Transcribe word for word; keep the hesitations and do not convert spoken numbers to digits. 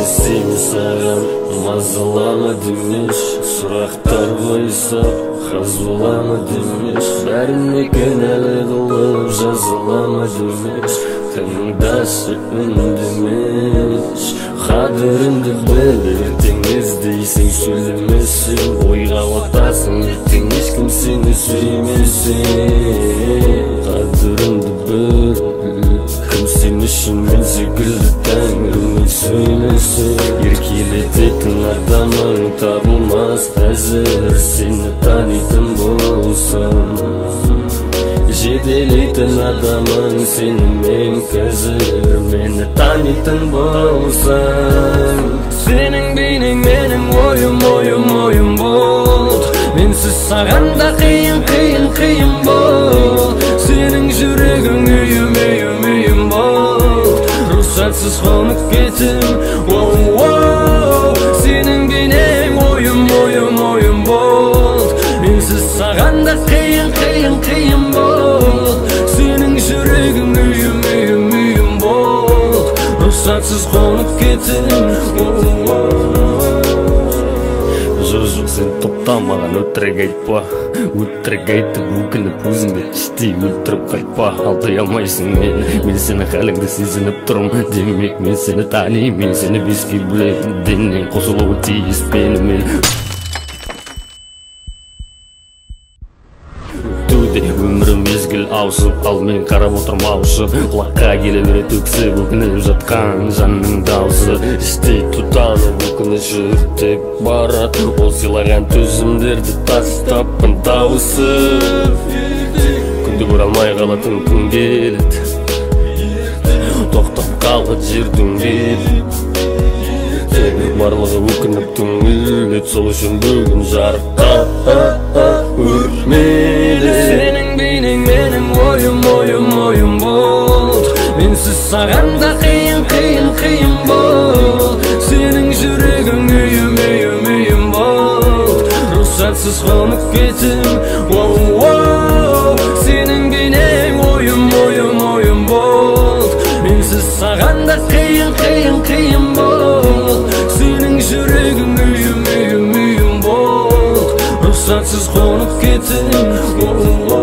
сені саған мазалама демеш, сұрақтар қойса қазбалама демеш, бәріне кінәлі қылып жазалама демеш, тыңдашы үндемеш, қадіріңді біл, ертең іздейсің сөйлемесің, ойға батасың, ертең ешкім сені сүймесін. Қадіріңді біл, кім сен үшін мен секілді тәңірмен сөйлесін. Еркелететін адамың табылмас әзір, сені танитын болсам. Жетелейтін адамың сенімен қазір, мені танитын болсаң. Сенің бейнең менің ойым, ойым, ойым болды. Менсіз саған да қиын, қиын, қиын болды. Сенің жүрегің үйім, үйім, үйім болды. Рұқсатсыз қонып кетім, оу-оу. Сенің бейнең ойым, ойым, ойым болды. Менсіз саған да қиын, қиын, қиын болды. Сенің жүрегің үйім, үйім, үйім болды. Рұқсатсыз қонып кетім, оу-оу. Жоқ, сен тоқтамаған өтірік айтпа, өтірік айтып өкініп өзіңді іштей өлтіріп қайтпа. Алдай алмайсың мені, мен сені халіңді сезініп тұрмын. Демек мен сені танимын, мен сені беске бөлемін. Деннен қосылуы тиіс менімен. Өмірім мезгіл ауысып, ал мен қарап отырмын аушы. Құлаққа келе береді өксіп өкініп жатқан жанның даусы. Іштей тұтанып өкініш өртеп барады, ол сыйлаған төзімдерді тастаппын тауысып. Күнде көре алмай қалатын күн келеді, тоқтап қалды жердің беті. Барлығы өкініп түңіледі, сол үшін бүгін жарыққа өрмейді. Сенің бейнең менің ойым, ойым, ойым болды. Менсіз саған да қиын, қиын, қиын болды. Сенің жүрегің үйім, үйім, үйім болды. Рұқсатсыз қонып кетім, оу-оу. Сенің бейнең ойым, ойым, ойым болды. Менсіз саған да қиын, қиын, қиын болды. Сенің жүрегің үйім, үйім, үйім болды. Рұқсатсыз қонып кетім, оу-оу.